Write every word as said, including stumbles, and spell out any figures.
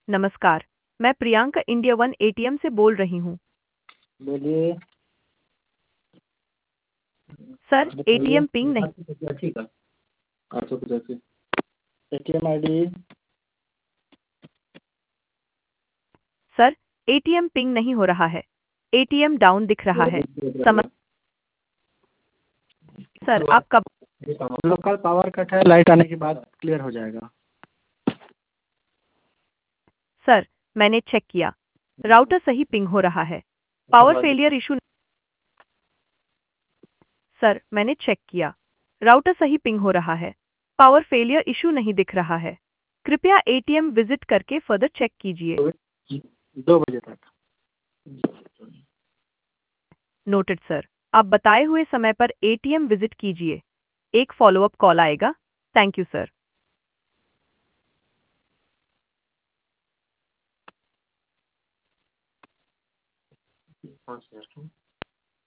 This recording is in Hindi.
नमस्कार, मैं प्रियंका इंडिया वन एटीएम से बोल रही हूँ। बोलिए। सर, बताइए। एटीएम पिंग नहीं। आठ सौ पचासी का आठ सौ पचासी एटीएम आई डी। सर, एटीएम पिंग नहीं हो रहा है। एटीएम डाउन दिख रहा है। समझ सर, आप कब लोकल पावर कट है, लाइट आने के बाद क्लियर हो जाएगा। सर, मैंने चेक किया। राउटर सही पिंग हो रहा है। Power failure issue. सर, मैंने चेक किया। राउटर सही पिंग हो रहा है। पावर फेलियर इशू नहीं दिख रहा है। कृपया एटीएम विजिट करके फर्दर चेक कीजिए। दो बजे तक। नोटेड सर, आप बताए हुए समय पर एटीएम विजिट कीजिए। एक फॉलोअप कॉल आएगा। Thank you sir. पाँच हजार